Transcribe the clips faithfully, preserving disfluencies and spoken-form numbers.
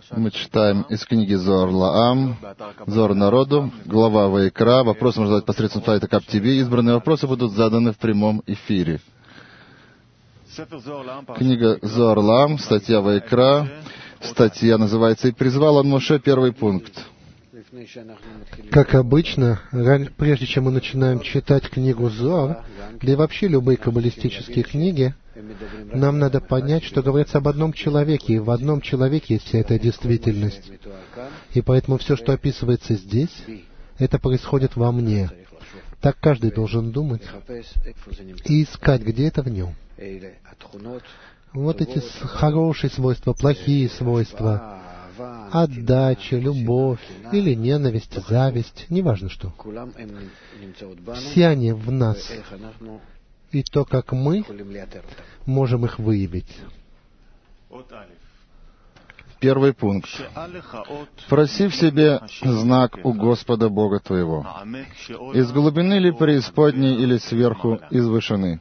Мы читаем из книги Зоар Лаам, Зоар народу, глава Ваикра. Вопросы можно задать посредством сайта Кап ти ви. Избранные вопросы будут заданы в прямом эфире. Книга Зоар Лаам, статья Ваикра. Статья называется «И призвал он Моше», первый пункт. Как обычно, прежде чем мы начинаем читать книгу Зоар, да и вообще любые каббалистические книги, нам надо понять, что говорится об одном человеке, и в одном человеке есть вся эта действительность. И поэтому все, что описывается здесь, это происходит во мне. Так каждый должен думать и искать, где это в нем. Вот эти хорошие свойства, плохие свойства, отдача, любовь или ненависть, зависть, неважно что. Все они в нас. И то, как мы можем их выявить. Первый пункт. «Проси в себе знак у Господа Бога твоего, из глубины ли преисподней или сверху из вышины».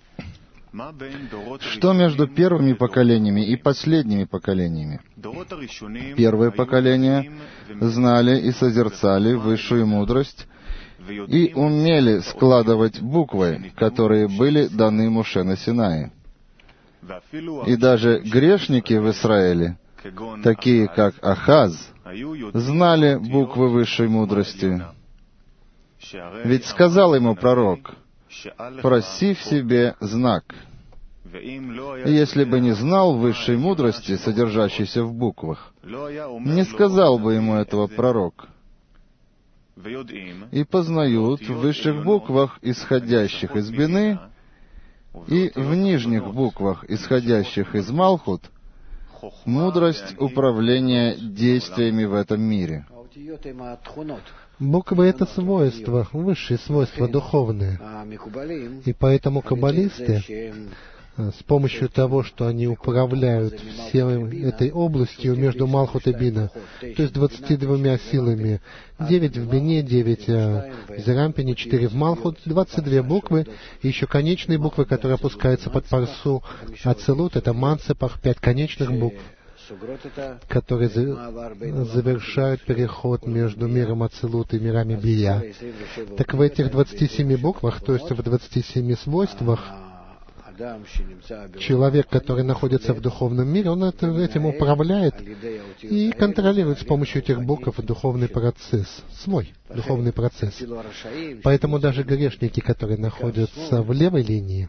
Что между первыми поколениями и последними поколениями? Первые поколения знали и созерцали высшую мудрость и умели складывать буквы, которые были даны Моше на Синае. И даже грешники в Израиле, такие как Ахаз, знали буквы высшей мудрости. Ведь сказал ему пророк: «Проси в себе знак». И если бы не знал высшей мудрости, содержащейся в буквах, не сказал бы ему этого пророк. И познают в высших буквах, исходящих из Бины, и в нижних буквах, исходящих из Малхут, мудрость управления действиями в этом мире. Буквы — это свойства, высшие свойства духовные. И поэтому каббалисты, с помощью того, что они управляют всей этой областью между Малхут и Бина, то есть двадцатью двумя силами, девять в Бине, девять в Зерампине, четыре в Малхут, двадцать две буквы, и еще конечные буквы, которые опускаются под парсу Ацилут, это Мансепах, пять конечных букв, которые завершают переход между миром Ацилут и мирами Бия. Так в этих двадцати семи буквах, то есть в двадцати семи свойствах, человек, который находится в духовном мире, он этим управляет и контролирует с помощью этих букв духовный процесс, свой духовный процесс. Поэтому даже грешники, которые находятся в левой линии,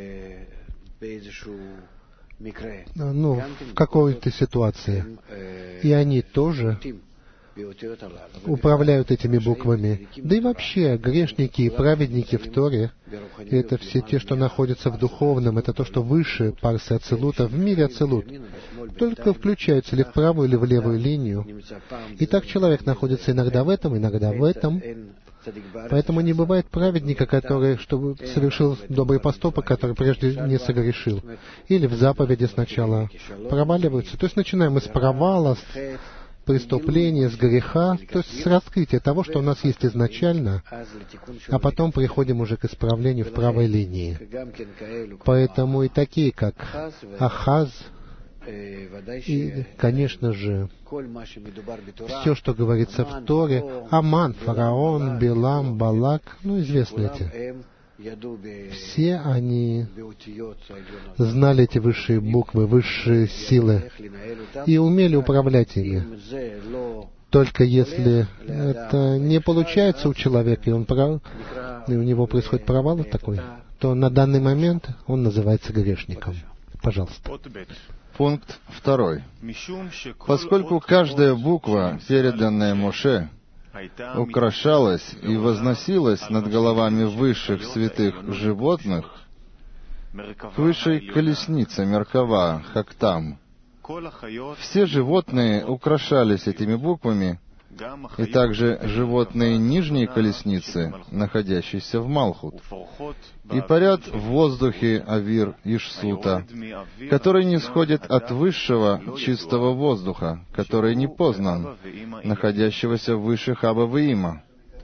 ну, в какой-то ситуации, и они тоже управляют этими буквами. Да и вообще, грешники и праведники в Торе — это все те, что находятся в духовном, это то, что выше парсы Ацилута, в мире Ацилут. Только включаются ли в правую или в левую линию. И так человек находится иногда в этом, иногда в этом. Поэтому не бывает праведника, который чтобы совершил добрый поступок, который прежде не согрешил. Или в заповеди сначала проваливаются. То есть начинаем мы с провала, с преступления, с греха, то есть с раскрытия того, что у нас есть изначально, а потом приходим уже к исправлению в правой линии. Поэтому и такие, как Ахаз, и, конечно же, все, что говорится в Торе, Аман, Фараон, Билам, Балак, ну, известны эти. Все они знали эти высшие буквы, высшие силы и умели управлять ими. Только если это не получается у человека, и, он прав... и у него происходит провал такой, то на данный момент он называется грешником. Пожалуйста. Пункт второй. Поскольку каждая буква, переданная Моше, украшалась и возносилась над головами высших святых животных, высшей колесницы Меркава, Хактам, все животные украшались этими буквами, и также животные нижней колесницы, находящиеся в Малхут, и парят в воздухе Авир Ишсута, который не сходит от высшего чистого воздуха, который не познан, находящегося выше Хаба Ваима.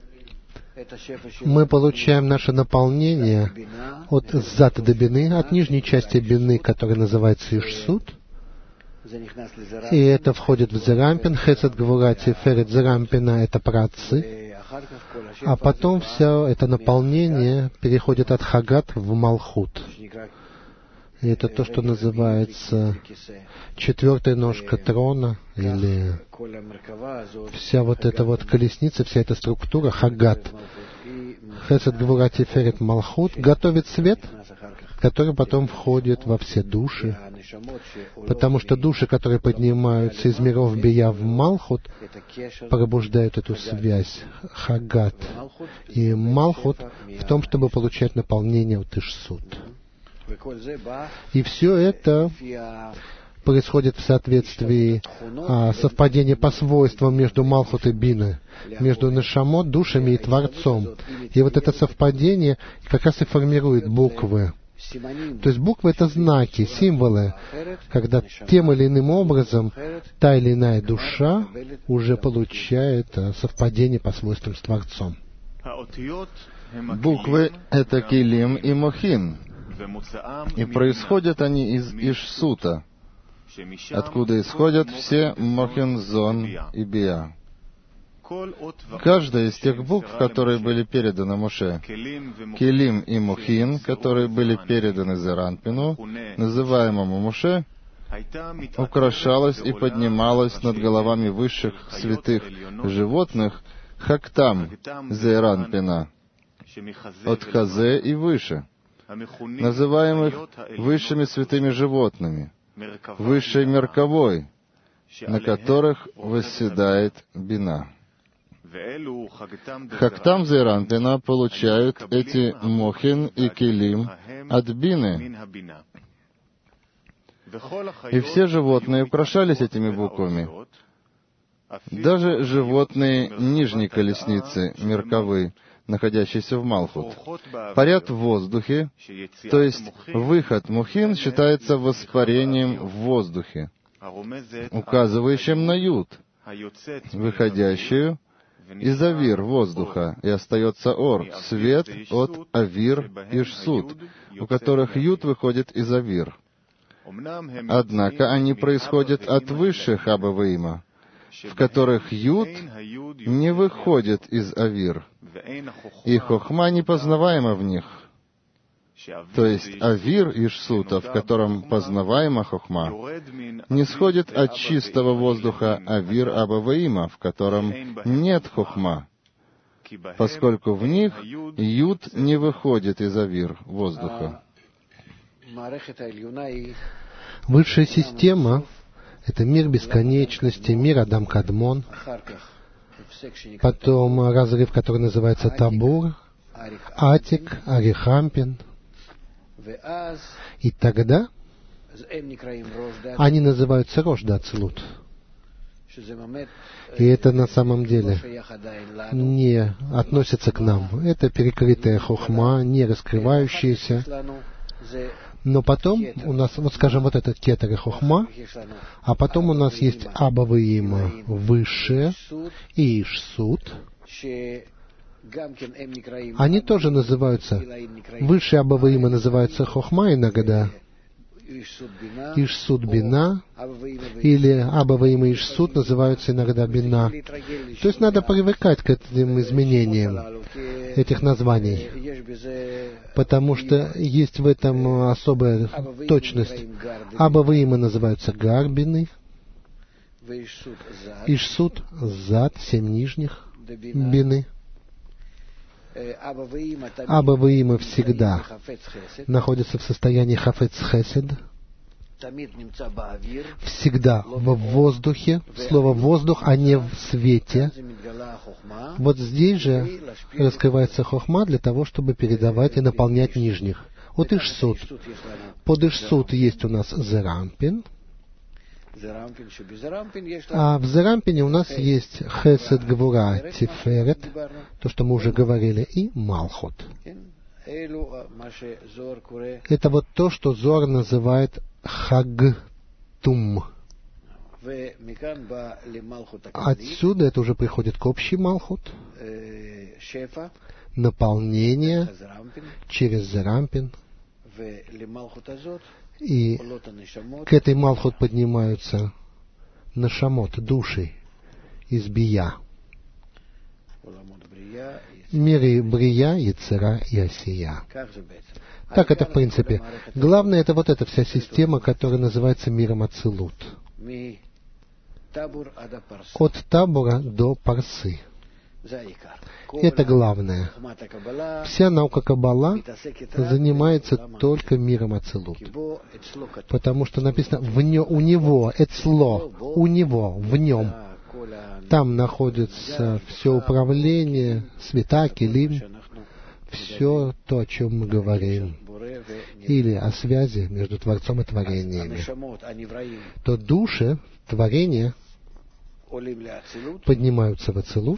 Мы получаем наше наполнение от Зат до Бины, от нижней части Бины, которая называется Ишсут, И это входит в Зерампин. Хесед, Гвура, Тиферет Зерампина — это праотцы. А потом все это наполнение переходит от Хагат в Малхут. И это то, что называется четвертая ножка трона, или вся вот эта вот колесница, вся эта структура, Хагат. Хесед, Гвура, Тиферет, Малхут готовит свет, который потом входит во все души. Потому что души, которые поднимаются из миров Бия в Малхут, пробуждают эту связь Хагат и Малхут в том, чтобы получать наполнение от Ишсут. И все это происходит в соответствии а, совпадения по свойствам между Малхут и Бина, между Нешамот, душами и Творцом. И вот это совпадение как раз и формирует буквы. То есть буквы — это знаки, символы, когда тем или иным образом та или иная душа уже получает совпадение по свойствам с Творцом. Буквы — это Килим и Мохин, и происходят они из Ишсута, откуда исходят все Мохин, Зон и Бия. Каждая из тех букв, которые были переданы Моше, Келим и Мухин, которые были переданы Зеранпину, называемому Моше, украшалась и поднималась над головами высших святых животных Хактам Зеранпина, от Хазе и выше, называемых высшими святыми животными, высшей Мерковой, на которых восседает Бина. Хактам Зеранпина получают эти Мохин и Келим от Бины. И все животные украшались этими буквами. Даже животные нижней колесницы, Мерковы, находящиеся в Малхут, парят в воздухе, то есть выход Мухин считается воспарением в воздухе, указывающим на Юд, выходящую из Авир воздуха, и остается Ор, свет от Авир и Шсут, у которых Юд выходит из Авир. Однако они происходят от высших Абаваима, в которых Юд не выходит из Авир, и Хохма непознаваема в них. То есть Авир Ишсута, в котором познаваема Хохма, не сходит от чистого воздуха Авир Абаваима, в котором нет Хохма, поскольку в них Юд не выходит из Авир воздуха. Высшая система — это мир бесконечности, мир Адам Кадмон, потом разрыв, который называется Табур, Атик, Арихампин. И тогда они называются Рош да Ацилут. И это на самом деле не относится к нам. Это перекрытая хохма, не раскрывающаяся. Но потом у нас, вот скажем, вот этот кетер и хохма, а потом у нас есть Абаваима высшее и Ишсут. Они тоже называются, высшие Абаваима называются Хохма иногда, Ишсут Бина, или Абаваима и Ишсут называются иногда Бина. То есть надо привыкать к этим изменениям этих названий, потому что есть в этом особая точность. Абаваима называются Гарбины, Ишсут Зад, семь нижних Бины. Абаваима всегда находится в состоянии хафец хесед, всегда в воздухе, слово «воздух», а не в свете. Вот здесь же раскрывается хохма для того, чтобы передавать и наполнять нижних. Вот Ишсут. Под Ишсут есть у нас Зерампин, а в Зерампине у нас есть Хесед, Гвура, Тиферет, то, что мы уже говорили, и Малхут. Это вот то, что Зоар называет Хагтум. Отсюда это уже приходит к общей Малхут, наполнение через Зерампин. И к этой Малхут поднимаются нашамот, души из Бия. Миры Брия, Яцера и Осия. Так это в принципе. Главное, это вот эта вся система, которая называется миром Ацилут. От Табура до Парсы. Это главное. Вся наука Каббала занимается только миром Ацилут. Потому что написано в нё, у него, эцло, у него, в нем. Там находится все управление, света, келим, все то, о чем мы говорим, или о связи между Творцом и творениями. То души, творения, поднимаются в Ацилут,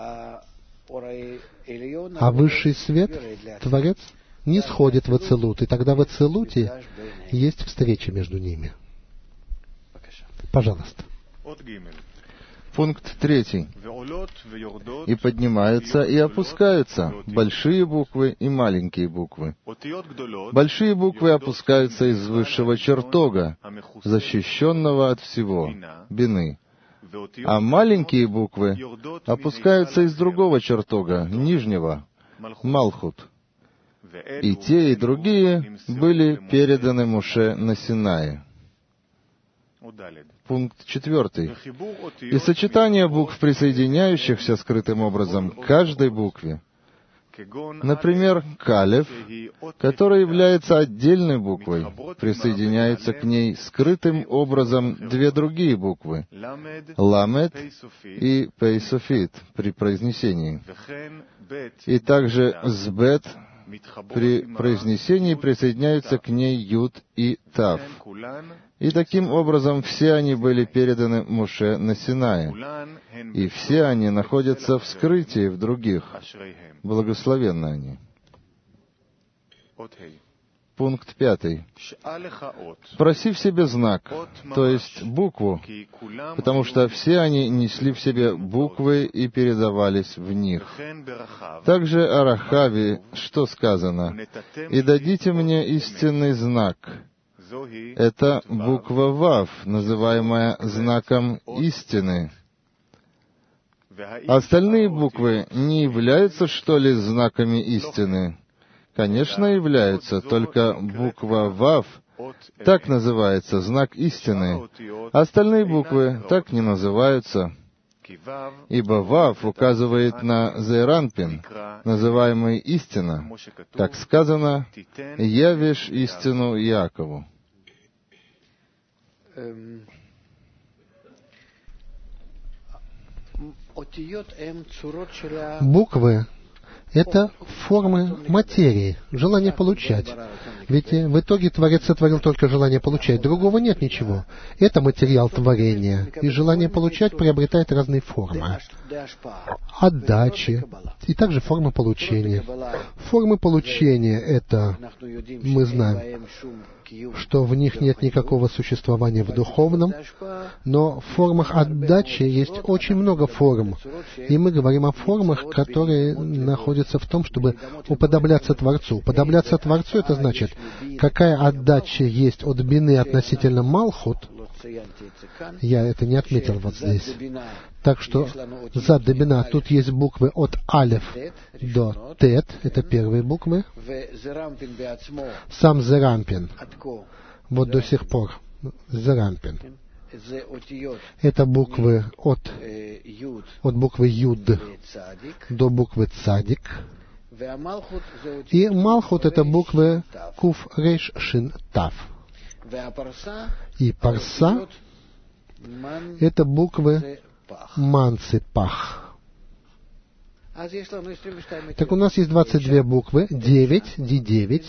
а высший свет, Творец, не сходит в Ацилут, и тогда в Ацилуте есть встреча между ними. Пожалуйста. Пункт третий. И поднимаются, и опускаются большие буквы и маленькие буквы. Большие буквы опускаются из высшего чертога, защищенного от всего, бины. А маленькие буквы опускаются из другого чертога, нижнего, Малхут. И те, и другие были переданы Моше на Синае. Пункт четвертый. И сочетание букв, присоединяющихся скрытым образом к каждой букве. Например, Калев, который является отдельной буквой, присоединяются к ней скрытым образом две другие буквы, Ламед и Пейсофит при произнесении. И также Сбет при произнесении присоединяются к ней Юд и Тав. И таким образом все они были переданы Моше на Синае. И все они находятся в скрытии в других. Благословенны они. Пункт пятый. Проси в себе знак, то есть букву, потому что все они несли в себе буквы и передавались в них. Также о Рахаве, что сказано? «И дадите мне истинный знак». Это буква Вав, называемая знаком истины. Остальные буквы не являются, что ли, знаками истины? Конечно, являются, только буква Вав так называется, знак истины. Остальные буквы так не называются, ибо Вав указывает на Зейранпин, называемый истина. Как сказано, «Явишь истину Якову». Буквы — это формы материи, желание получать. Ведь в итоге Творец сотворил только желание получать, другого нет ничего. Это материал творения, и желание получать приобретает разные формы. Отдачи, и также формы получения. Формы получения — это, мы знаем, что в них нет никакого существования в духовном, но в формах отдачи есть очень много форм. И мы говорим о формах, которые находятся в том, чтобы уподобляться Творцу. Уподобляться Творцу — это значит, какая отдача есть от бины относительно Малхут. Я это не отметил вот здесь. Так что за Дебина тут есть буквы от Алеф до Тет, это первые буквы. Сам Зерампин, вот до сих пор, Зерампин. Это буквы от, от буквы Юд до буквы Цадик. И Малхут — это буквы Куф Рейш Шин Тав. И Парса — это буквы Манцы Пах. Так у нас есть двадцать две буквы, девять, Ди девять.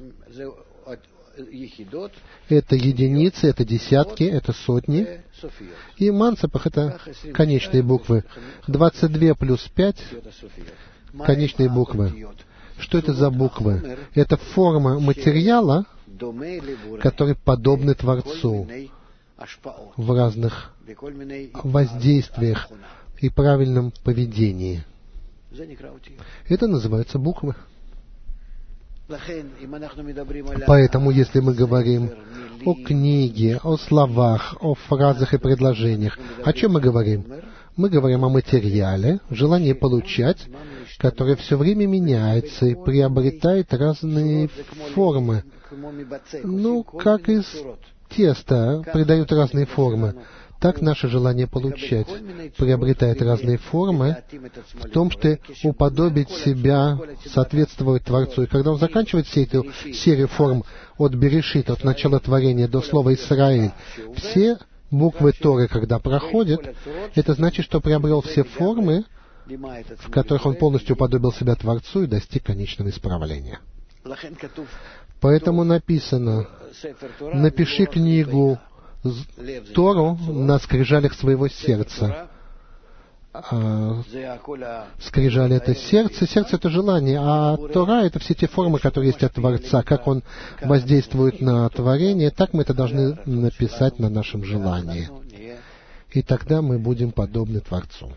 Это единицы, это десятки, это сотни. И Манцепах — это конечные буквы. двадцать две плюс пять — конечные буквы. Что это за буквы? Это форма материала, которые подобны Творцу в разных воздействиях и правильном поведении. Это называется буквы. Поэтому, если мы говорим о книге, о словах, о фразах и предложениях, о чем мы говорим? Мы говорим о материале, желании получать, которое все время меняется и приобретает разные формы. Ну, как из теста придают разные формы, так наше желание получать приобретает разные формы в том, что уподобить себя, соответствовать Творцу. И когда он заканчивает всю эту серию форм от Берешит, от начала творения до слова «Исраиль», все буквы Торы, когда проходят, это значит, что приобрел все формы, в которых он полностью уподобил себя Творцу и достиг конечного исправления. Поэтому написано: «Напиши книгу Тору на скрижалях своего сердца». А, скрижали — это сердце, сердце — это желание, а Тора — это все те формы, которые есть от Творца. Как он воздействует на творение, так мы это должны написать на нашем желании. И тогда мы будем подобны Творцу.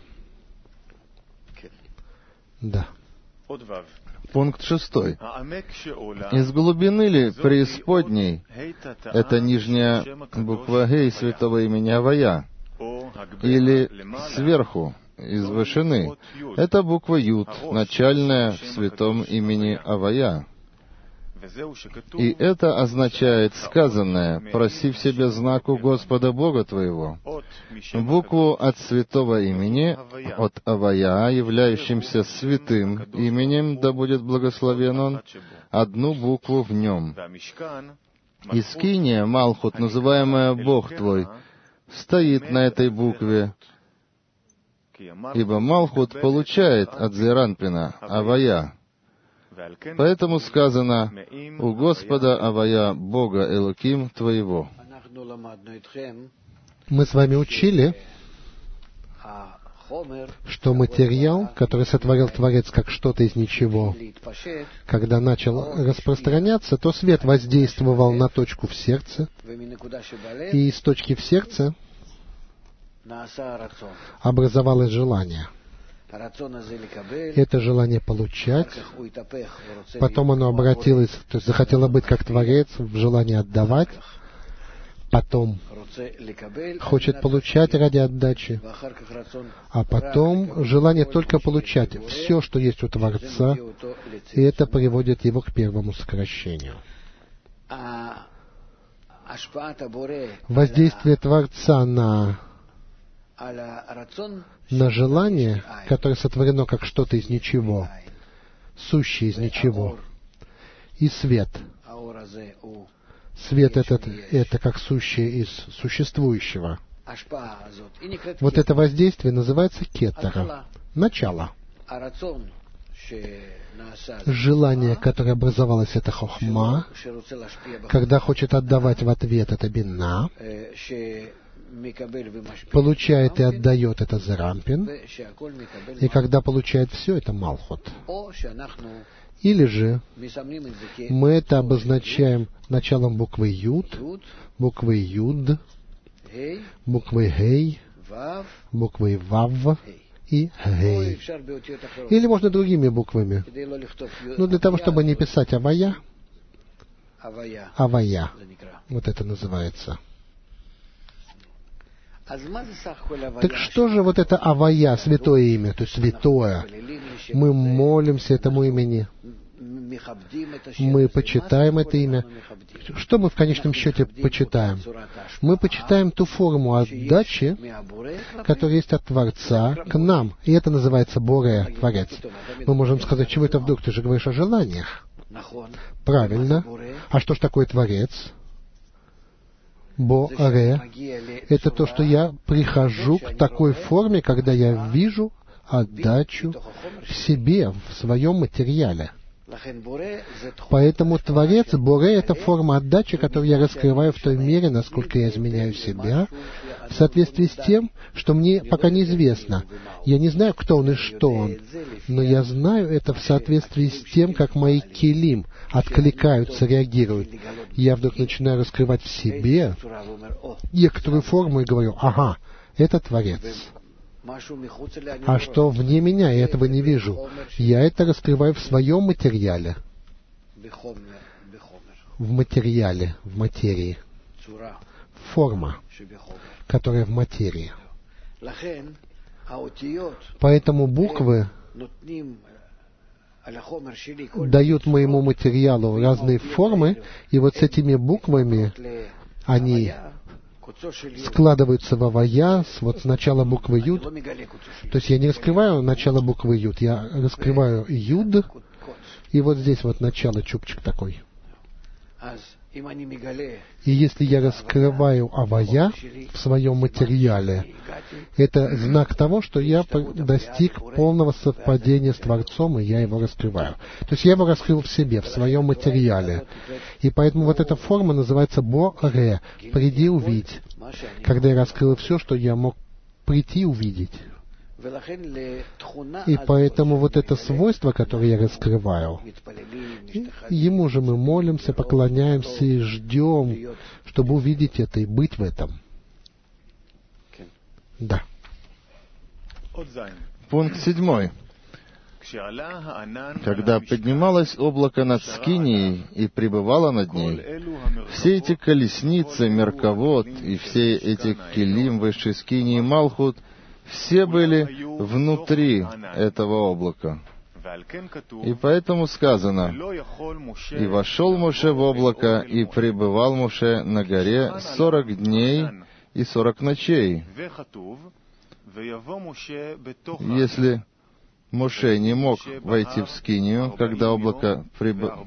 Да. Пункт шестой. Из глубины ли преисподней, это нижняя буква Гей святого имени Авая, или сверху, из вышины, это буква Юд, начальная в святом имени Авая. И это означает сказанное: «Проси в себе знак у Господа Бога твоего». Букву от святого имени, от Авая, являющимся святым именем, да будет благословен он, одну букву в нем. И скиния, Малхут, называемая Бог твой, стоит на этой букве, ибо Малхут получает от Зеранпина Авая. Поэтому сказано: «У Господа Авая, Бога Элоким твоего». Мы с вами учили, что материал, который сотворил Творец как что-то из ничего, когда начал распространяться, то свет воздействовал на точку в сердце, и из точки в сердце образовалось желание. Это желание получать, потом оно обратилось, то есть захотело быть как Творец, в желание отдавать, потом хочет получать ради отдачи, а потом желание только получать все, что есть у Творца, и это приводит его к первому сокращению. Воздействие Творца на на желание, которое сотворено как что-то из ничего, сущее из ничего, и свет. Свет этот — это как сущее из существующего. Вот это воздействие называется кетера, начало. Желание, которое образовалось, это хохма, когда хочет отдавать в ответ, это бина, получает и отдает, это Зеранпин, и когда получает все, это Малхут. Или же мы это обозначаем началом буквы Юд, буквой Юд, буквой Гей, буквой Вав и Гей. Или можно другими буквами. Но для того, чтобы не писать Авая, Авая, вот это называется. Так что же вот это Авая, святое имя, то есть святое? Мы молимся этому имени, мы почитаем это имя. Что мы в конечном счете почитаем? Мы почитаем ту форму отдачи, которая есть от Творца к нам. И это называется Боре, Творец. Мы можем сказать: чего это вдруг? Ты же говоришь о желаниях. Правильно. А что ж такое Творец? Боре — это то, что я прихожу к такой форме, когда я вижу отдачу в себе, в своем материале. Поэтому Творец, Боре — это форма отдачи, которую я раскрываю в той мере, насколько я изменяю себя, в соответствии с тем, что мне пока неизвестно. Я не знаю, кто он и что он, но я знаю это в соответствии с тем, как мои келим откликаются, реагируют. Я вдруг начинаю раскрывать в себе некоторую форму и говорю: ага, это Творец. А что вне меня, я этого не вижу. Я это раскрываю в своем материале. в материале, в материи. Форма, которая в материи. Поэтому буквы дают моему материалу разные формы, и вот с этими буквами они складываются в авая, вот с начала буквы Юд. То есть я не раскрываю начало буквы Юд, я раскрываю Юд, и вот здесь вот начало чубчик такой. И если я раскрываю авая в своем материале, это знак того, что я достиг полного совпадения с Творцом, и я его раскрываю. То есть я его раскрыл в себе, в своем материале. И поэтому вот эта форма называется Бо-Ре, «приди увидь», когда я раскрыл все, что я мог прийти увидеть. И поэтому вот это свойство, которое я раскрываю, ему же мы молимся, поклоняемся и ждем, чтобы увидеть это и быть в этом. Да. Пункт седьмой. Когда поднималось облако над Скинией и пребывало над ней, все эти колесницы, Меркавот и все эти Келим высшей Скинии Малхут, все были внутри этого облака. И поэтому сказано: «И вошел Моше в облако, и пребывал Моше на горе сорок дней и сорок ночей». Если Моше не мог войти в Скинию, когда облако пребывало...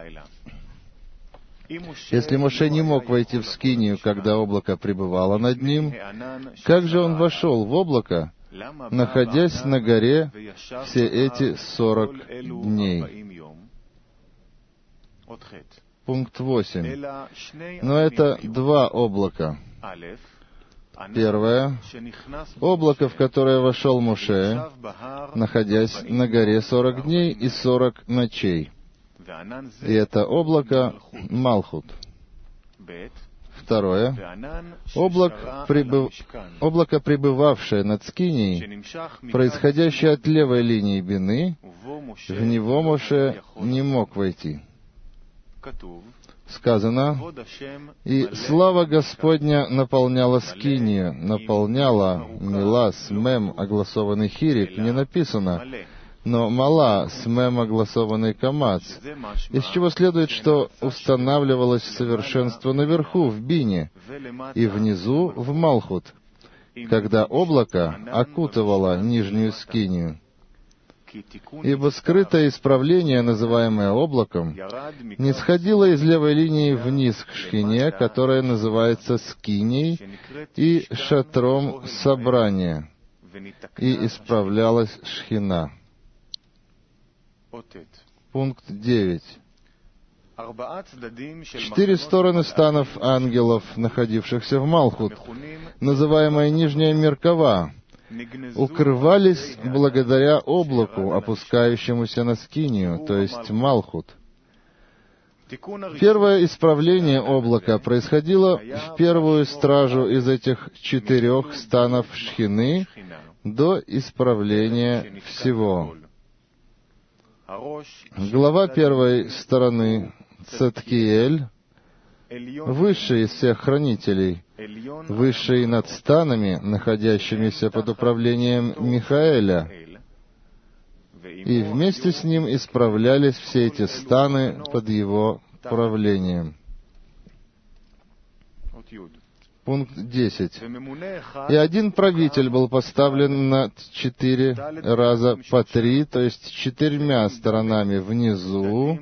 Если Моше не мог войти в Скинию, когда облако пребывало над ним, как же он вошел в облако, находясь на горе все эти сорок дней? Пункт восемь. Но это два облака. Первое — облако, в которое вошел Моше, находясь на горе сорок дней и сорок ночей. И это облако Малхут. Второе — облако, прибыв... облако, пребывавшее над Скинией, происходящее от левой линии Бины, в него Моше не мог войти. Сказано: «И слава Господня наполняла Скинию», наполняла, мила, с мем, огласованный хирик, не написано, но мала, с мем, огласованный камац, из чего следует, что устанавливалось совершенство наверху, в бине, и внизу, в Малхут, когда облако окутывало нижнюю Скинию. Ибо скрытое исправление, называемое облаком, не сходило из левой линии вниз к Шхине, которая называется Скинией и шатром собрания, и исправлялась Шхина. Пункт девять. Четыре стороны станов ангелов, находившихся в Малхут, называемая Нижняя Меркава, укрывались благодаря облаку, опускающемуся на Скинию, то есть Малхут. Первое исправление облака происходило в первую стражу из этих четырех станов Шхины до исправления всего. Глава первой стороны Цаткиэль, высший из всех хранителей, высший над станами, находящимися под управлением Михаэля, и вместе с ним исправлялись все эти станы под его правлением. Пункт десять. И один правитель был поставлен над четыре раза по три, то есть четырьмя сторонами внизу,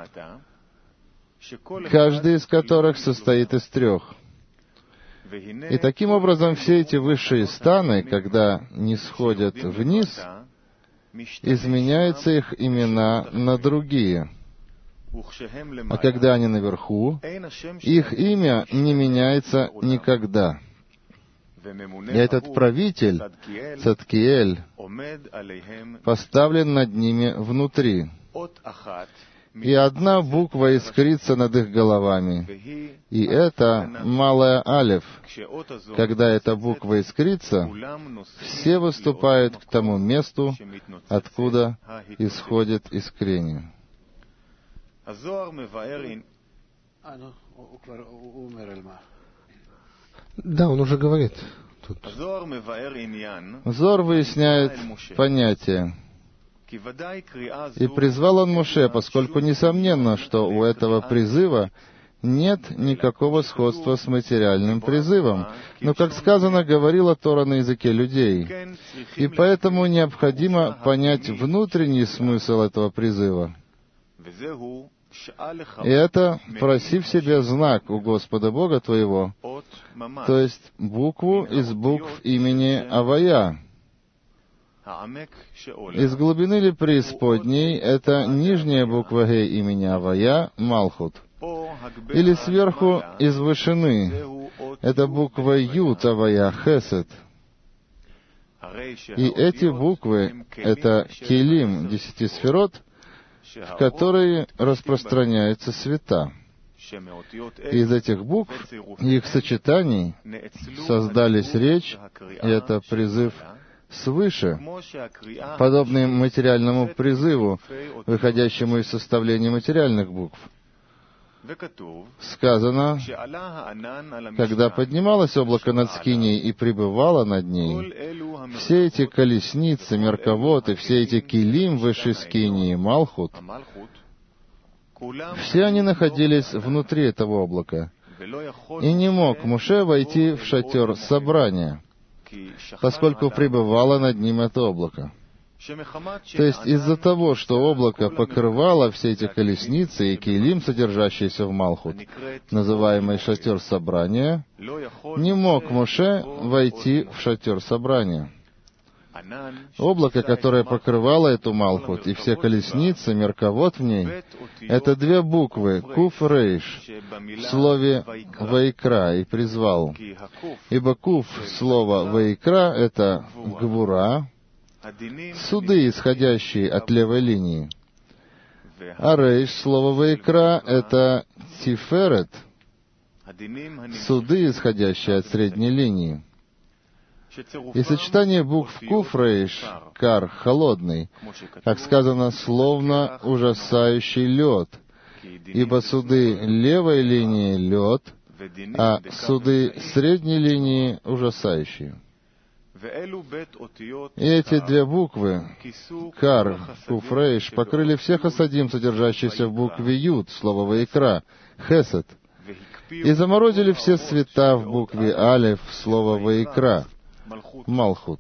каждый из которых состоит из трех. И таким образом все эти высшие станы, когда не сходят вниз, изменяются их имена на другие. А когда они наверху, их имя не меняется никогда. И этот правитель, Цаткиэль, поставлен над ними внутри. И одна буква искрится над их головами. И это малая алеф. Когда эта буква искрится, все выступают к тому месту, откуда исходит искрение. Да, он уже говорит. Тут. Зор выясняет понятие. И призвал он Моше, поскольку несомненно, что у этого призыва нет никакого сходства с материальным призывом. Но, как сказано, говорила Тора на языке людей. И поэтому необходимо понять внутренний смысл этого призыва. И это проси в себе знак у Господа Бога твоего, то есть букву из букв имени Авая. Из глубины ли преисподней это нижняя буква Г имени Авая, Малхут. Или сверху из вышины это буква Ют Авая, Хесед. И эти буквы — это Келим, десяти сферот, в которые распространяются света. Из этих букв и их сочетаний создались речь, и это призыв свыше, подобный материальному призыву, выходящему из составления материальных букв. Сказано, когда поднималось облако над скиней и пребывало над ней, все эти колесницы, мерковоты, все эти килим выше скинии, Малхут, все они находились внутри этого облака. И не мог Моше войти в шатер собрания, поскольку пребывало над ним это облако. То есть из-за того, что облако покрывало все эти колесницы и килим, содержащиеся в Малхут, называемый шатер собрания, не мог Моше войти в шатер собрания. Облако, которое покрывало эту Малхут, и все колесницы, мерковод в ней, это две буквы Куф Рейш в слове Ваикра, и призвал. Ибо Куф слова Ваикра — это Гвура, суды, исходящие от левой линии. А Рейш слово Ваикра — это Тиферет, суды, исходящие от средней линии. И сочетание букв Куф Рейш, Кар, холодный, как сказано, словно ужасающий лед, ибо суды левой линии — лед, а суды средней линии — ужасающие. И эти две буквы, Кар, Куф Рейш, покрыли все хасадим, содержащиеся в букве Юд, слово Ваикра, Хесед, и заморозили все света в букве Алеф, слово Ваикра, Малхут.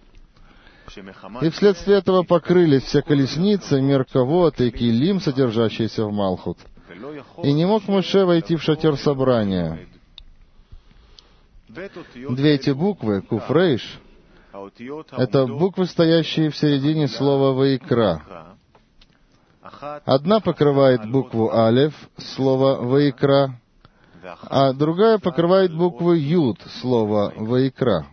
И вследствие этого покрылись все колесницы, мерковод и килим, содержащиеся в Малхут. И не мог Моше войти в шатер собрания. Две эти буквы, Куф Рейш, это буквы, стоящие в середине слова Ваикра. Одна покрывает букву Алеф, слово Ваикра, а другая покрывает букву Юд, слово Ваикра.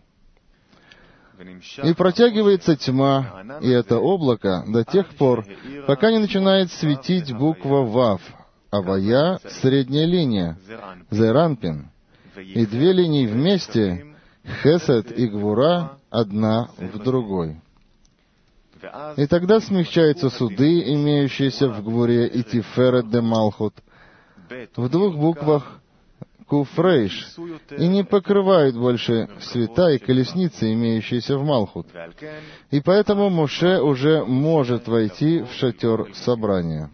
И протягивается тьма, и это облако, до тех пор, пока не начинает светить буква Вав, Авая — средняя линия, Зеранпин, и две линии вместе, Хесед и Гвура, одна в другой. И тогда смягчаются суды, имеющиеся в Гвуре, и Тиферет де Малхут, в двух буквах Куф Рейш, и не покрывают больше света и колесницы, имеющиеся в Малхут. И поэтому Моше уже может войти в шатер собрания.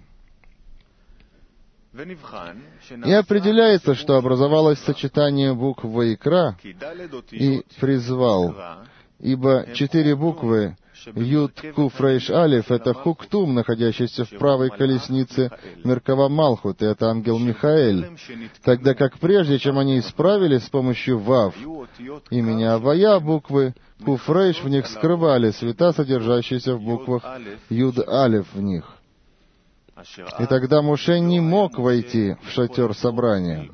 И определяется, что образовалось сочетание букв Ваикра и призвал, ибо четыре буквы Юд, Куф, Рейш, Алиф — это Хуктум, находящийся в правой колеснице Меркава Малхут, и это ангел Михаэль, тогда как прежде, чем они исправили с помощью Вав имени Авая буквы, Куф, Рейш в них скрывали света, содержащиеся в буквах Юд, Алиф в них. И тогда Моше не мог войти в шатер собрания.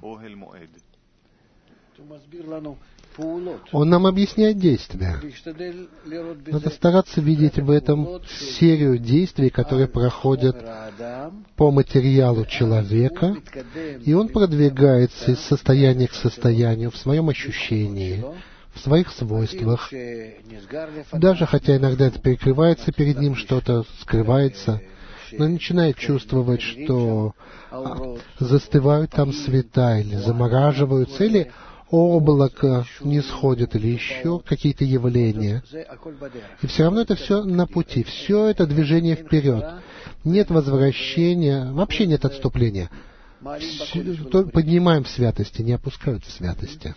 Он нам объясняет действия. Надо стараться видеть в этом серию действий, которые проходят по материалу человека, и он продвигается из состояния к состоянию в своем ощущении, в своих свойствах. Даже хотя иногда это перекрывается перед ним, что-то скрывается, но начинает чувствовать, что застывают там света, или замораживаются, или облако не сходит, или еще какие-то явления. И все равно это все на пути, все это движение вперед. Нет возвращения, вообще нет отступления. Все, поднимаем в святости, не опускают в святости.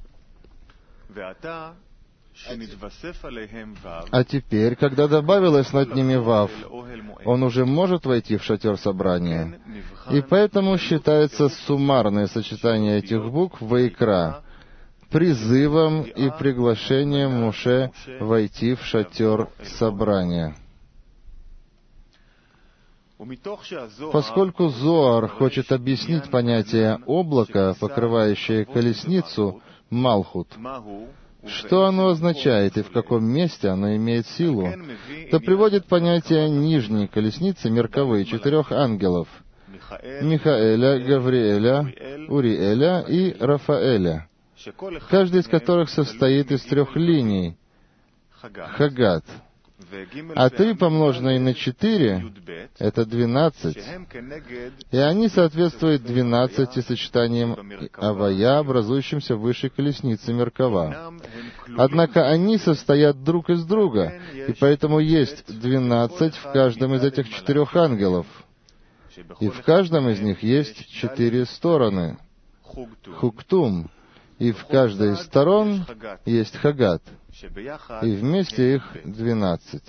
А теперь, когда добавилось над ними вав, он уже может войти в шатер собрания. И поэтому считается суммарное сочетание этих букв Ваикра призывом и приглашением Моше войти в шатер собрания. Поскольку Зоар хочет объяснить понятие облака, покрывающее колесницу, Малхут, что оно означает и в каком месте оно имеет силу, то приводит понятие нижней колесницы Меркавы четырех ангелов — Михаэля, Гавриэля, Уриэля и Рафаэля, каждый из которых состоит из трех линий — Хагат. А три, помноженные на четыре, — это двенадцать, и они соответствуют двенадцати сочетаниям Авая, образующимся в высшей колеснице Меркава. Однако они состоят друг из друга, и поэтому есть двенадцать в каждом из этих четырех ангелов. И в каждом из них есть четыре стороны — Хуктум, и в каждой из сторон есть Хагат, и вместе их двенадцать.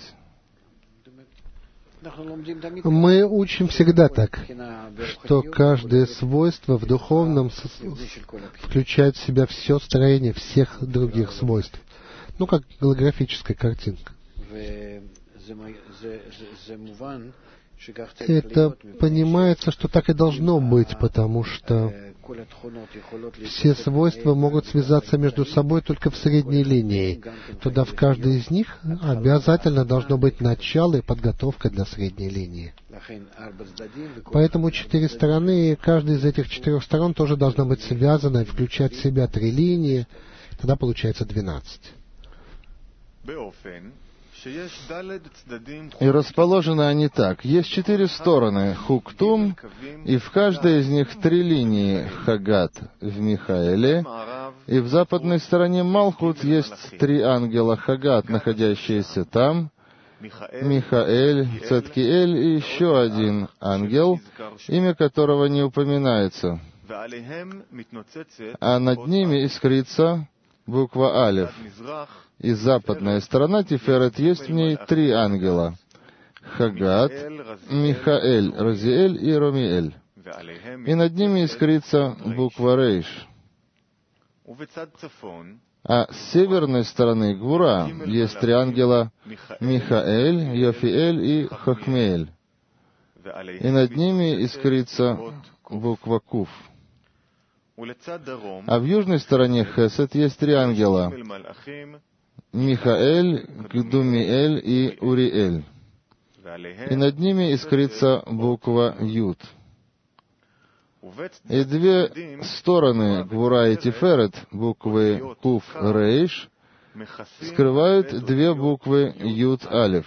Мы учим всегда так, что каждое свойство в духовном включает в себя все строение всех других свойств. Ну, как голографическая картинка. Это понимается, что так и должно быть, потому что все свойства могут связаться между собой только в средней линии. Тогда в каждой из них обязательно должно быть начало и подготовка для средней линии. Поэтому четыре стороны, и каждая из этих четырех сторон тоже должна быть связана и включать в себя три линии. Тогда получается двенадцать. И расположены они так. Есть четыре стороны Хуктум, и в каждой из них три линии Хагат в Михаэле, и в западной стороне Малхут есть три ангела Хагат, находящиеся там, Михаэль, Цаткиэль и еще один ангел, имя которого не упоминается. А над ними искрится буква Алеф. И западная сторона Тиферет, есть в ней три ангела — Хагат, Михаэль, Разиэль и Ромиэль. И над ними искрится буква Рейш. А с северной стороны Гвура есть три ангела — Михаэль, Йофиэль и Хахмеэль. И над ними искрится буква Куф. А в южной стороне Хесед есть три ангела — Михаэль, Гдумиэль и Уриэль. И над ними искрится буква Юд. И две стороны Гвура и Тиферет, буквы Куф Рейш, скрывают две буквы Юд Алеф.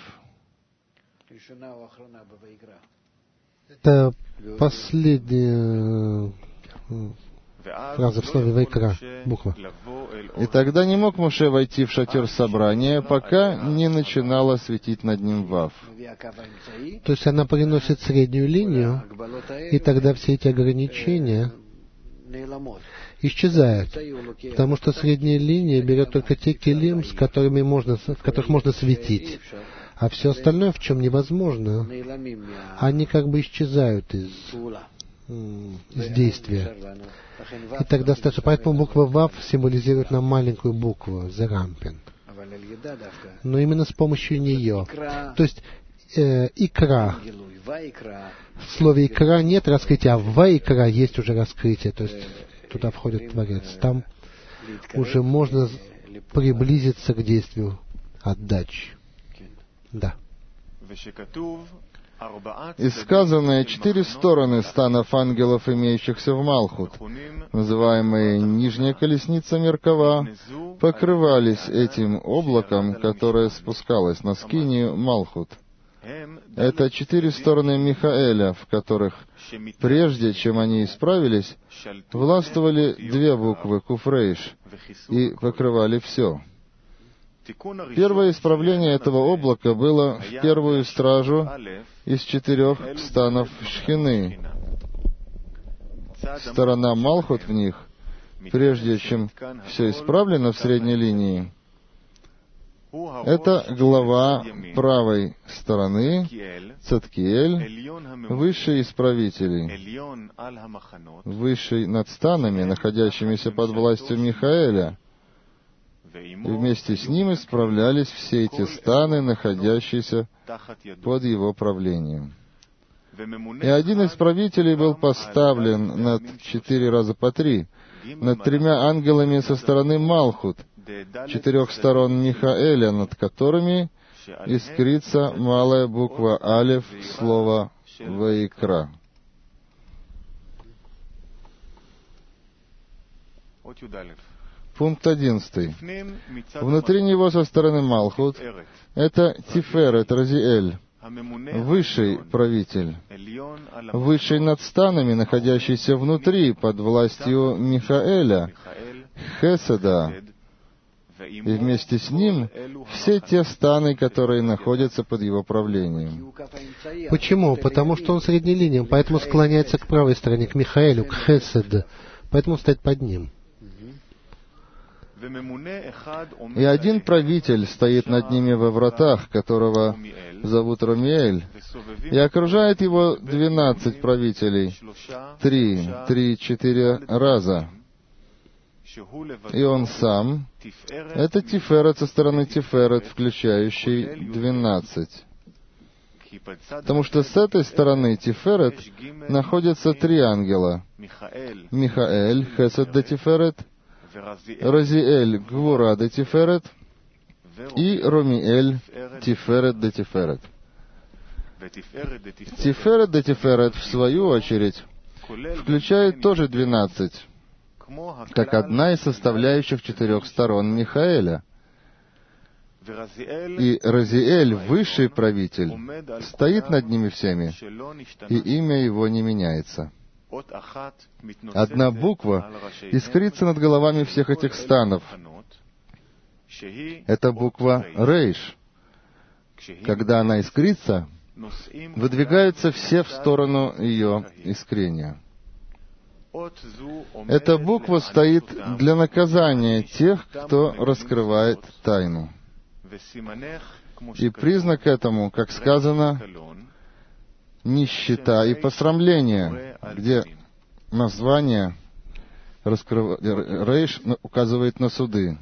Это последняя фраза в слове Вайкра, буква. И тогда не мог Моше войти в шатер собрания, пока не начинала светить над ним вав. То есть она приносит среднюю линию, и тогда все эти ограничения исчезают, потому что средняя линия берет только те келим, с которыми можно, в которых можно светить, а все остальное, в чем невозможно, они как бы исчезают из, из действия. И тогда остается. Поэтому буква Вав символизирует нам маленькую букву, Зерампин. Но именно с помощью нее. То есть э, икра. В слове икра нет раскрытия, а в вайкра есть уже раскрытие. То есть туда входит Творец. Там уже можно приблизиться к действию отдачи. Да. И сказанные четыре стороны станов ангелов, имеющихся в Малхут, называемые нижняя колесница Меркава, покрывались этим облаком, которое спускалось на скинию Малхут. Это четыре стороны Михаэля, в которых, прежде чем они исправились, властвовали две буквы Куфрейш и покрывали все. Первое исправление этого облака было в первую стражу из четырех станов Шхины. Сторона Малхут в них, прежде чем все исправлено в средней линии, это глава правой стороны, Цадкиэль, высший исправителей, высший над станами, находящимися под властью Михаэля. И вместе с ним исправлялись все эти станы, находящиеся под его правлением. И один из правителей был поставлен над четыре раза по три, над тремя ангелами со стороны Малхут, четырех сторон Михаэля, над которыми искрится малая буква Алеф слова Ваикра. Пункт одиннадцатый. Внутри него со стороны Малхут это Тиферет Разиэль, высший правитель, высший над станами, находящийся внутри, под властью Михаэля, Хеседа, и вместе с ним все те станы, которые находятся под его правлением. Почему? Потому что он средней линией, поэтому склоняется к правой стороне, к Михаэлю, к Хесед, поэтому стоит под ним. И один правитель стоит над ними во вратах, которого зовут Ромиэль, и окружает его двенадцать правителей, три, три, четыре раза. И он сам — это Тиферет со стороны Тиферет, включающий двенадцать. Потому что с этой стороны Тиферет находятся три ангела — Михаэль, Хесед де Тиферет, Разиэль, Гвура де Тиферет и Ромиэль, Тиферет де Тиферет. Тиферет де Тиферет, в свою очередь, включает тоже двенадцать, как одна из составляющих четырех сторон Михаэля. И Разиэль, высший правитель, стоит над ними всеми, и имя его не меняется. Одна буква искрится над головами всех этих станов. Это буква Рейш. Когда она искрится, выдвигаются все в сторону ее искрения. Эта буква стоит для наказания тех, кто раскрывает тайну. И признак этому, как сказано, нищета и посрамление, где название раскрыв... Рейш указывает на суды.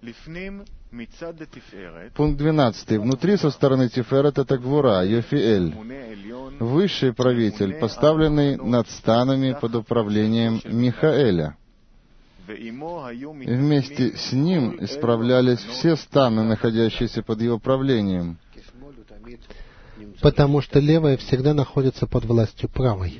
Пункт двенадцатый. Внутри со стороны Тиферет это Гвура, Йофиэль, высший правитель, поставленный над станами под управлением Михаэля. И вместе с ним исправлялись все станы, находящиеся под его правлением. Потому что левая всегда находится под властью правой.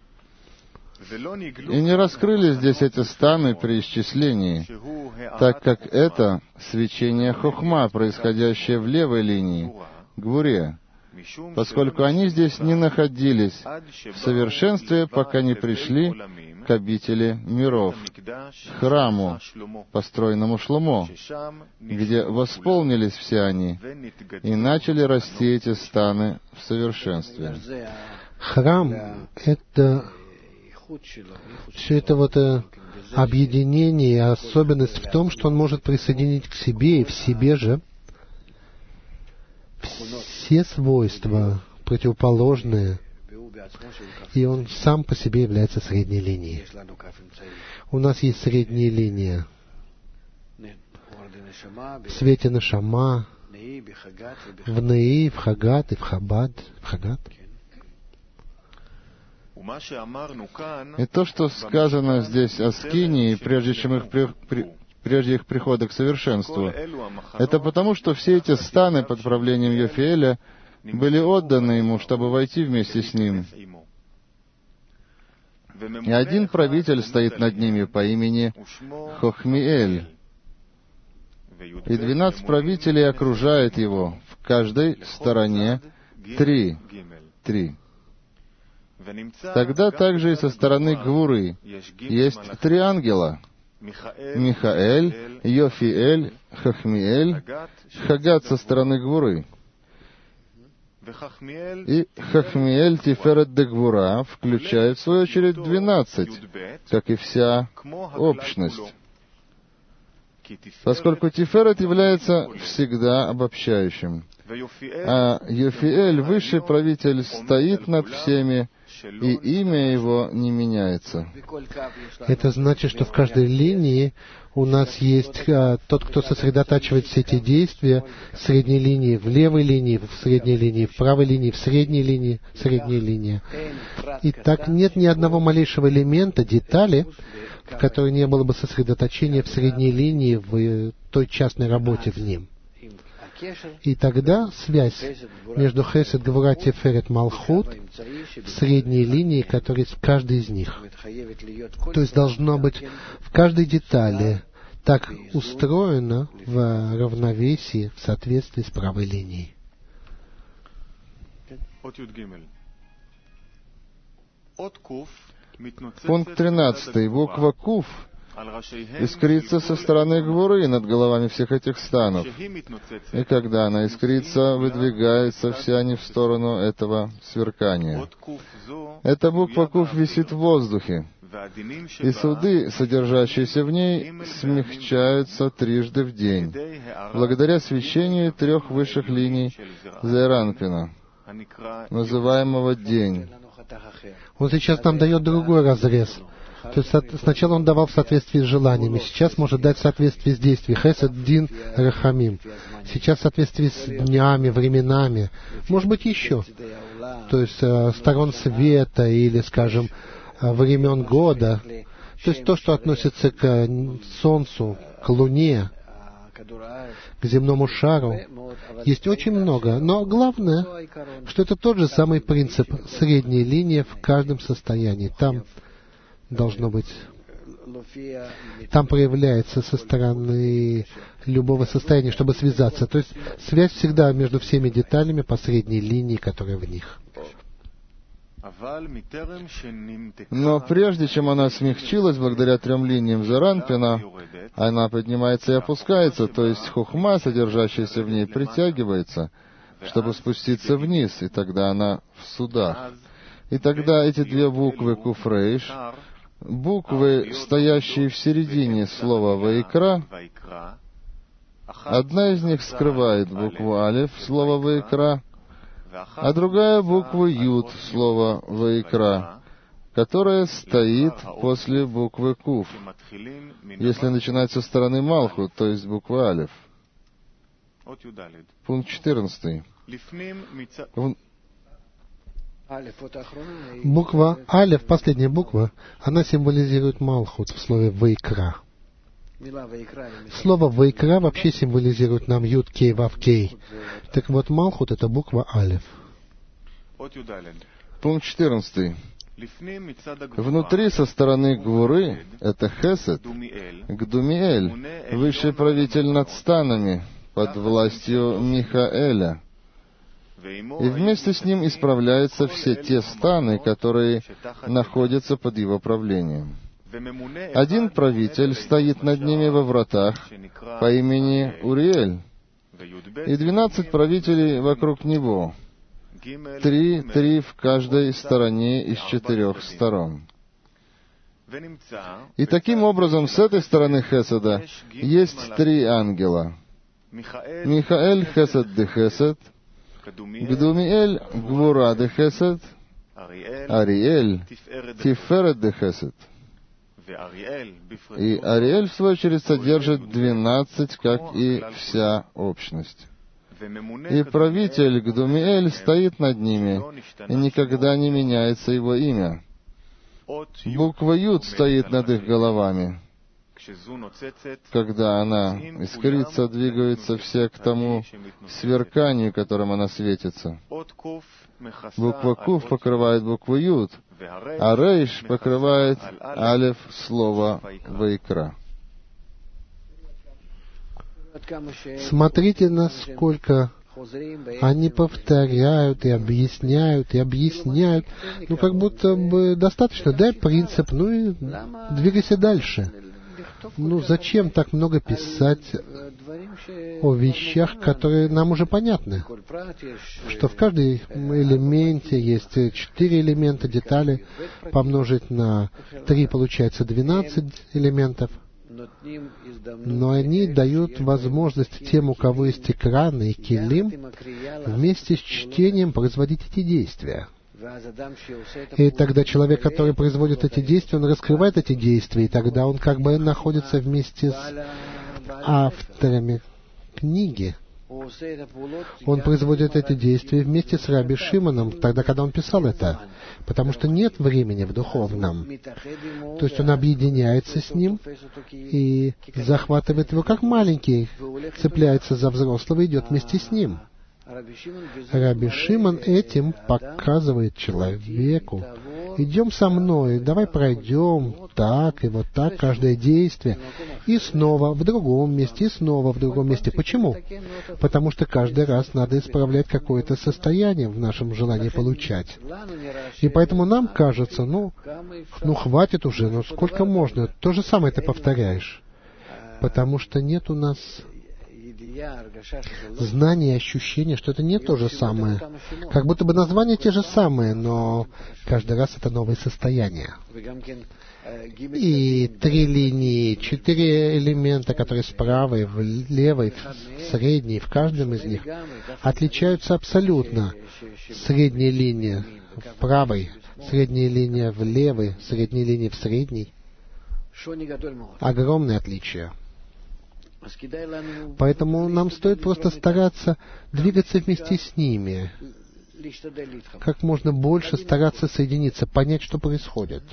И не раскрыли здесь эти станы при исчислении, так как это свечение хохма, происходящее в левой линии, Гвуре, поскольку они здесь не находились в совершенстве, пока не пришли к обители миров, храму, построенному Шломо, где восполнились все они, и начали расти эти станы в совершенстве. Храм — это все это вот объединение, и особенность в том, что он может присоединить к себе и в себе же все свойства противоположные, и он сам по себе является средней линией. У нас есть средняя линия в свете Нешама, в Неи, в Хагат и в Хабад. В Хагат. И то, что сказано здесь о Скинии, прежде чем их при, при, прежде их прихода к совершенству, это потому, что все эти станы под правлением Йофиэля были отданы ему, чтобы войти вместе с ним. И один правитель стоит над ними по имени Хохмиэль. И двенадцать правителей окружает его в каждой стороне три. Три. Тогда также и со стороны Гвуры есть три ангела: Михаэль, Йофиэль, Хахмиэль, Хагат со стороны Гвуры. И Хахмиэль Тиферет де Гвура включает, в свою очередь, двенадцать, как и вся общность, поскольку Тиферет является всегда обобщающим. А Йофиэль, высший правитель, стоит над всеми, и имя его не меняется. Это значит, что в каждой линии у нас есть а, тот, кто сосредотачивает все эти действия в средней линии, в левой линии, в средней линии, в правой линии, в средней линии, средняя линия. И так нет ни одного малейшего элемента, детали, в которой не было бы сосредоточения в средней линии, в той частной работе в нем. И тогда связь между Хесед, Гвура, Тиферет, Малхут в средней линии, которая есть в каждой из них. То есть должно быть в каждой детали так устроено в равновесии, в соответствии с правой линией. Пункт тринадцатый. Буква Куф искрится со стороны Гвуры над головами всех этих станов. И когда она искрится, выдвигается все они в сторону этого сверкания. Эта буква Куф висит в воздухе, и суды, содержащиеся в ней, смягчаются трижды в день, благодаря свечению трех высших линий Зеранпина, называемого день. Он сейчас нам дает другой разрез. То есть сначала он давал в соответствии с желаниями, сейчас может дать в соответствии с действием. Хесед, Дин, Рахамим. Сейчас в соответствии с днями, временами. Может быть, еще. То есть э, сторон света или, скажем, времен года. То есть то, что относится к Солнцу, к Луне, к земному шару. Есть очень много. Но главное, что это тот же самый принцип средней линии в каждом состоянии. Там должно быть, там проявляется со стороны любого состояния, чтобы связаться. То есть связь всегда между всеми деталями по средней линии, которая в них. Но прежде чем она смягчилась благодаря трем линиям Зеранпина, она поднимается и опускается, то есть хухма, содержащаяся в ней, притягивается, чтобы спуститься вниз, и тогда она в судах. И тогда эти две буквы Куфрейш, буквы, стоящие в середине слова «Ваикра», одна из них скрывает букву «Алеф» слова «Ваикра», а другая букву «Юд» слова «Ваикра», которая стоит после буквы «Куф», если начинать со стороны Малхут, то есть буквы «Алеф». Пункт четырнадцатый. Буква Алеф, последняя буква, она символизирует Малхут в слове «Ваикра». Слово «Ваикра» вообще символизирует нам Юд, Кей, Вав, Кей. Так вот, Малхут — это буква Алеф. Пункт четырнадцатый. Внутри, со стороны Гвуры, это Хесед, Гдумиэль, высший правитель над станами, под властью Михаэля. И вместе с ним исправляются все те станы, которые находятся под его правлением. Один правитель стоит над ними во вратах по имени Уриэль, и двенадцать правителей вокруг него, три, три в каждой стороне из четырех сторон. И таким образом, с этой стороны Хеседа есть три ангела. Михаэль Хесед де Хесед, Гдумиэль Гвура де Хесед, Ариэль Тиферет де Хесед. И Ариэль, в свою очередь, содержит двенадцать, как и вся общность. И правитель Гдумиэль стоит над ними, и никогда не меняется его имя. Буква Юд стоит над их головами. Когда она искрится, двигаются все к тому сверканию, которым она светится. Буква Куф покрывает букву Юд, а Рейш покрывает Алеф слова Ваикра. Смотрите, насколько Они повторяют и объясняют, и объясняют. Ну, как будто бы достаточно, дай принцип, ну и двигайся дальше. Ну, зачем так много писать о вещах, которые нам уже понятны? Что в каждом элементе есть четыре элемента, детали, помножить на три получается двенадцать элементов. Но они дают возможность тем, у кого есть экраны и килим, вместе с чтением производить эти действия. И тогда человек, который производит эти действия, он раскрывает эти действия, и тогда он как бы находится вместе с авторами книги. Он производит эти действия вместе с Раби Шимоном, тогда, когда он писал это, потому что нет времени в духовном. То есть он объединяется с ним и захватывает его как маленький, цепляется за взрослого и идет вместе с ним. Раби Шимон этим показывает человеку: идем со мной, давай пройдем так и вот так каждое действие, и снова в другом месте, и снова в другом месте. Почему? Потому что каждый раз надо исправлять какое-то состояние в нашем желании получать. И поэтому нам кажется, ну, ну хватит уже, ну сколько можно, то же самое ты повторяешь. Потому что нет у нас знание и ощущение, что это не то же самое. Как будто бы названия те же самые, но каждый раз это новые состояния. И три линии, четыре элемента, которые справа и влево, и в средней, в каждом из них, отличаются абсолютно. Средняя линия в правой, средняя линия в левой, средняя линия в средней. Огромное отличие. Поэтому нам стоит просто стараться двигаться вместе с ними, как можно больше стараться соединиться, понять, что происходит.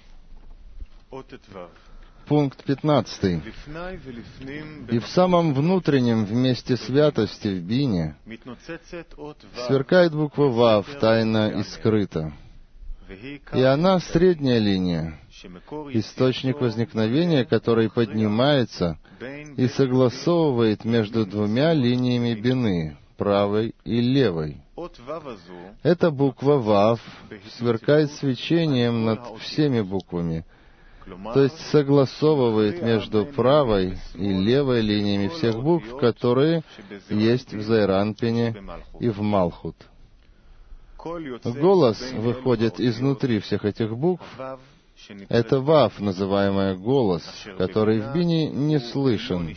Пункт пятнадцатый. И в самом внутреннем вместе святости в бине сверкает буква Вав, тайна и скрыта. И она средняя линия, источник возникновения, который поднимается и согласовывает между двумя линиями бины, правой и левой. Эта буква Вав сверкает свечением над всеми буквами, то есть согласовывает между правой и левой линиями всех букв, которые есть в Зейр-Анпине и в Малхут. Голос выходит изнутри всех этих букв. Это Вав, называемый голос, который в бине не слышен.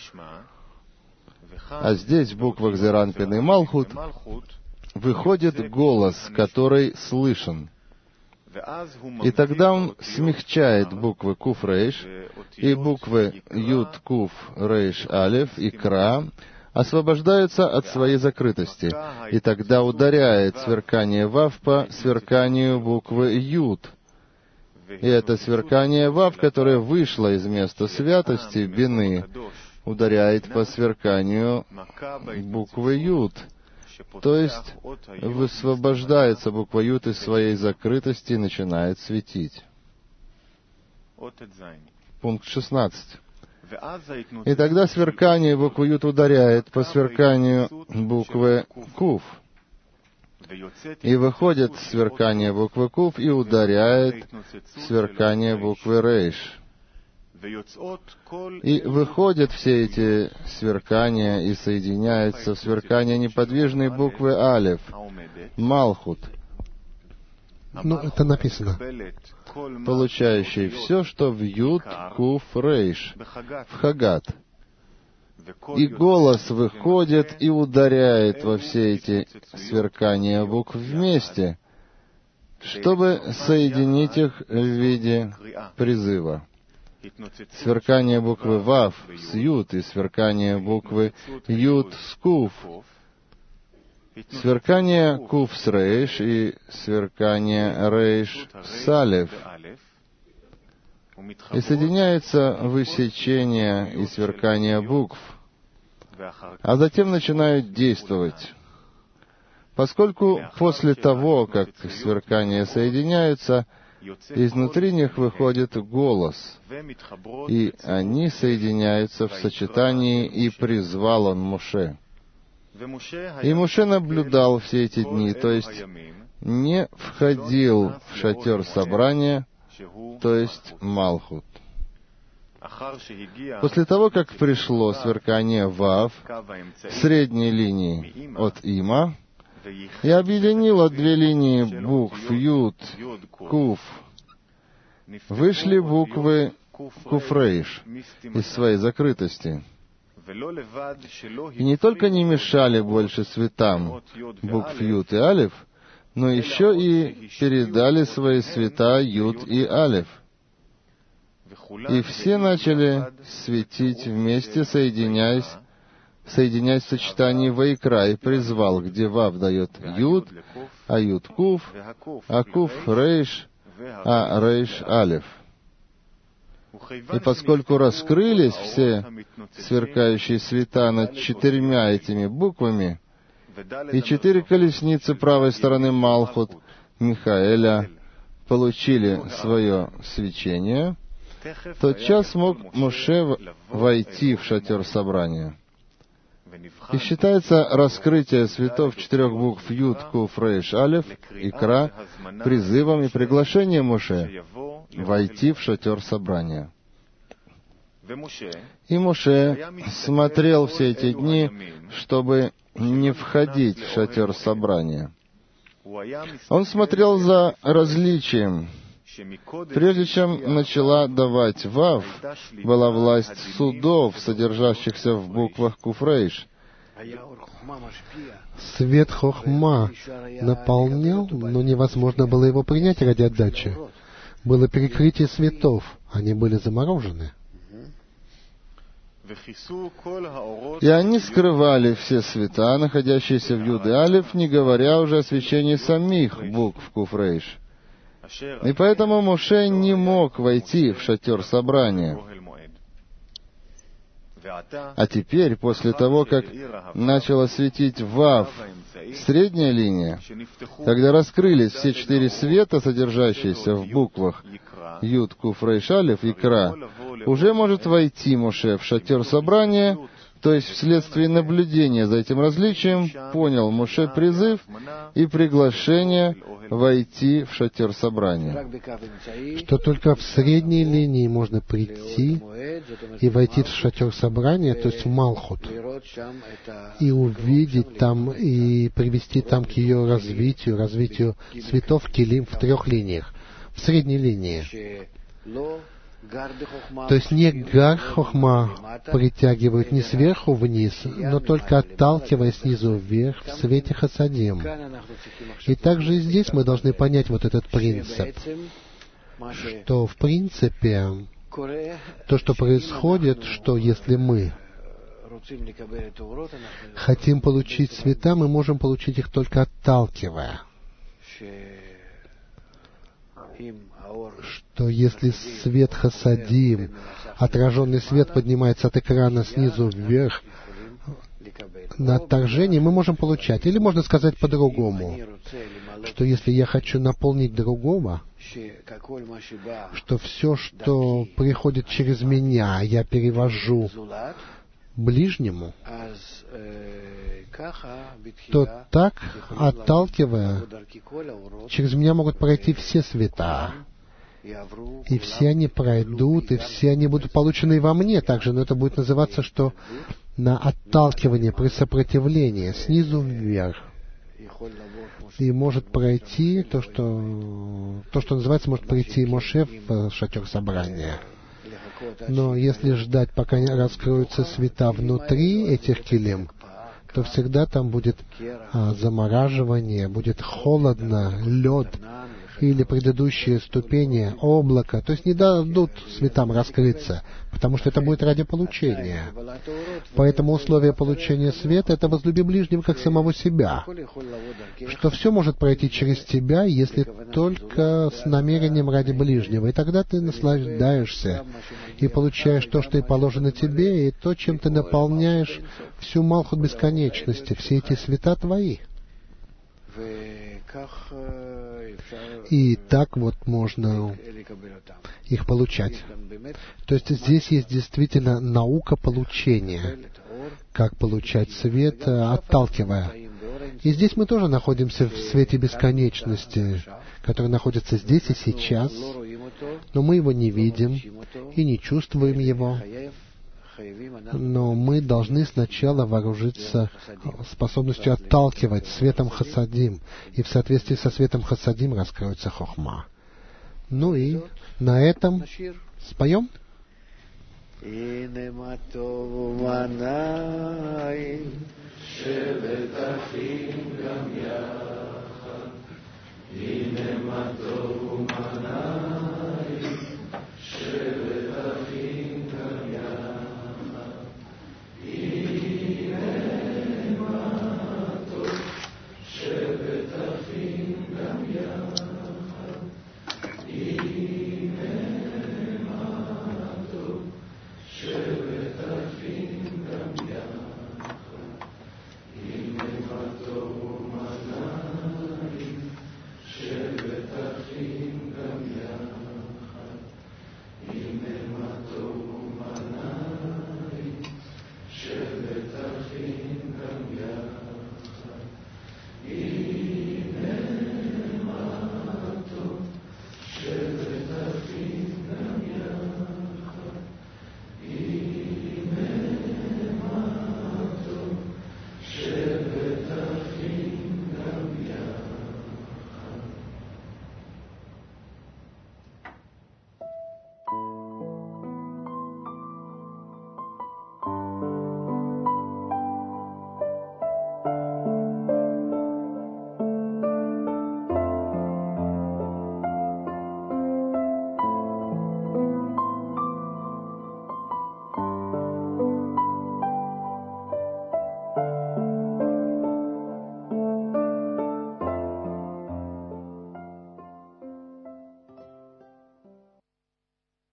А здесь, в буквах Зейр-Анпин и Малхут, выходит голос, который слышен. И тогда он смягчает буквы Куф Рейш и буквы Юд Куф Рейш Алеф и Кра, освобождаются от своей закрытости, и тогда ударяет сверкание Вав по сверканию буквы Юд. И это сверкание Вав, которое вышло из места святости, бины, ударяет по сверканию буквы Юд. То есть высвобождается буква Юд из своей закрытости и начинает светить. Пункт шестнадцать. И тогда сверкание буквы Юд ударяет по сверканию буквы Куф. И выходит сверкание буквы Куф и ударяет сверкание буквы Рейш. И выходят все эти сверкания и соединяются в сверкание неподвижной буквы Алеф, Малхут. Ну, это написано. Получающий все, что в Юд, Куф, Рейш, в Хагат. И голос выходит и ударяет во все эти сверкания букв вместе, чтобы соединить их в виде призыва. Сверкание буквы Вав с Юд и сверкание буквы Юд с Куф. Сверкание Куф с Рейш и сверкание Рейш с Алеф. И соединяется высечение и сверкание букв, а затем начинают действовать. Поскольку после того, как сверкания соединяются, изнутри них выходит голос, и они соединяются в сочетании, и призвал он Моше. И Моше наблюдал все эти дни, то есть не входил в шатер собрания, то есть Малхут. После того, как пришло сверкание Вав в средней линии от Има и объединило две линии букв Юд, Куф, вышли буквы Куфрейш из своей закрытости. И не только не мешали больше цветам букв Юд и Алиф, но еще и передали свои цвета Юд и Алиф. И все начали светить вместе, соединяясь, соединяясь в сочетании Вайкра, и призвал, где Вав дает Юд, а Юд Куф, а Куф Рейш, а Рейш Алиф. И поскольку раскрылись все сверкающие света над четырьмя этими буквами, и четыре колесницы правой стороны Малхут Михаэля получили свое свечение, тотчас смог Моше войти в шатер собрания. И считается раскрытие светов четырех букв Юд, Куф, Рейш, Алиф, Икра призывом и приглашением Моше войти в шатер собрания. И Моше смотрел все эти дни, чтобы не входить в шатер собрания. Он смотрел за различием. Прежде чем начала давать Вав, была власть судов, содержащихся в буквах Куфрейш. Свет Хохма наполнял, но невозможно было его принять ради отдачи. Было перекрытие светов, они были заморожены. И они скрывали все света, находящиеся в Юд и Алиф, не говоря уже о свечении самих букв Куфрейш. И поэтому Моше не мог войти в шатер собрания. А теперь, после того, как начала светить Вав, средняя линия, когда раскрылись все четыре света, содержащиеся в буквах Юд, Куф, Рейш, Алиф, Икра, уже может войти Моше в шатер собрания, то есть вследствие наблюдения за этим различием понял Моше призыв и приглашение войти в шатер собрания. Что только в средней линии можно прийти и войти в шатер собрания, то есть в Малхут, и увидеть там, и привести там к ее развитию, развитию цветов Килим в трех линиях. В средней линии. То есть не гар хохма притягивают не сверху вниз, но только отталкивая снизу вверх в свете хасадим. И также и здесь мы должны понять вот этот принцип, что в принципе то, что происходит, что если мы хотим получить цвета, мы можем получить их только отталкивая. Что если свет хасадим, отраженный свет поднимается от экрана снизу вверх, на отторжении мы можем получать. Или можно сказать по-другому, что если я хочу наполнить другого, что все, что приходит через меня, я перевожу ближнему, то так, отталкивая, через меня могут пройти все света. И все они пройдут, и все они будут получены и во мне также, но это будет называться, что на отталкивание, при сопротивлении, снизу вверх. И может пройти то, что, то, что называется, может прийти Моше в шатер собрания. Но если ждать, пока раскроются света внутри этих килим, то всегда там будет а, замораживание, будет холодно, лед, или предыдущие ступени, облако, то есть не дадут светам раскрыться, потому что это будет ради получения. Поэтому условие получения света — это возлюби ближнего как самого себя, что все может пройти через тебя, если только с намерением ради ближнего, и тогда ты наслаждаешься и получаешь то, что и положено тебе, и то, чем ты наполняешь всю Малхут бесконечности, все эти света твои. И так вот можно их получать. То есть здесь есть действительно наука получения, как получать свет, отталкивая. И здесь мы тоже находимся в свете бесконечности, который находится здесь и сейчас, но мы его не видим и не чувствуем его. Но мы должны сначала вооружиться способностью отталкивать светом Хасадим, и в соответствии со светом Хасадим раскроется Хохма. Ну и на этом споем. שבת אחים גם יחד, הנה